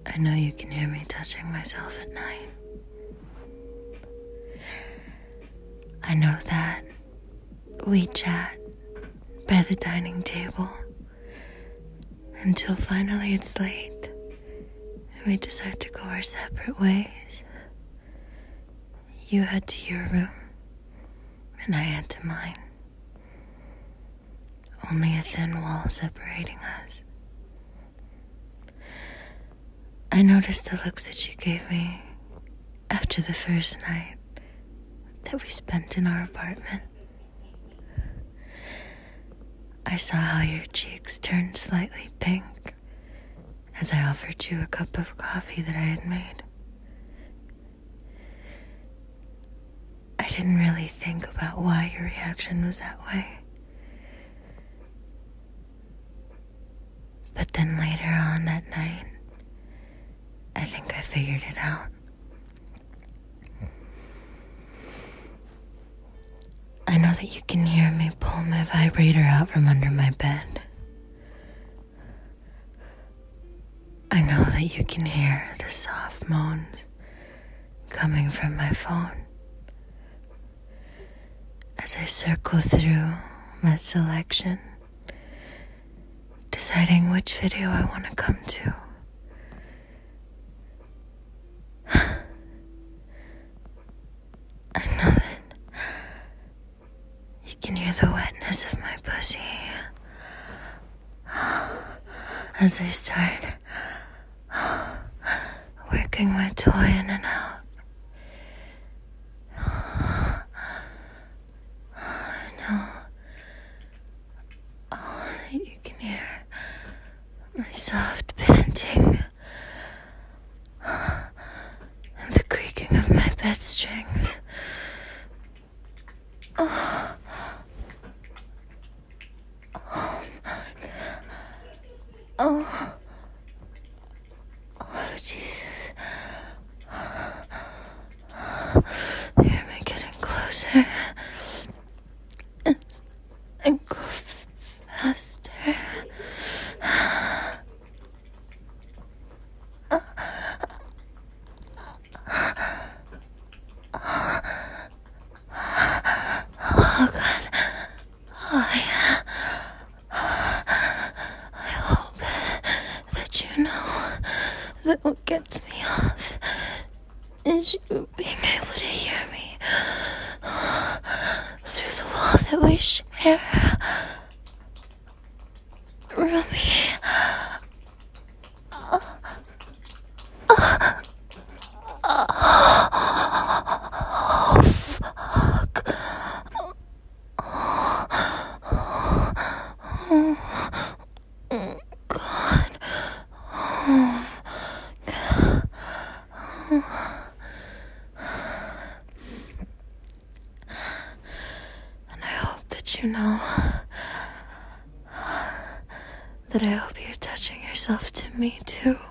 I know you can hear me touching myself at night. I know that we chat by the dining table until finally it's late and we decide to go our separate ways. You head to your room and I head to mine. Only a thin wall separating us. I noticed the looks that you gave me after the first night that we spent in our apartment. I saw how your cheeks turned slightly pink as I offered you a cup of coffee that I had made. I didn't really think about why your reaction was that way. But then later on that night, I think I figured it out. I know that you can hear me pull my vibrator out from under my bed. I know that you can hear the soft moans coming from my phone as I circle through my selection, deciding which video I want to come to. I know it. You can hear the wetness of my pussy as I start working my toy in and out. I know. Oh, that you can hear my soft panting and the creaking of my bed strings. Oh. Oh. Oh, Jesus. Hear me getting closer. And go faster. Oh, God. Oh, yeah. I hope that you know that what gets me off is you being able to hear me through the wall that we share. Rumi. Oh, fuck. Oh, God. Oh, God. And I hope that you know that I hope you're touching yourself to me too.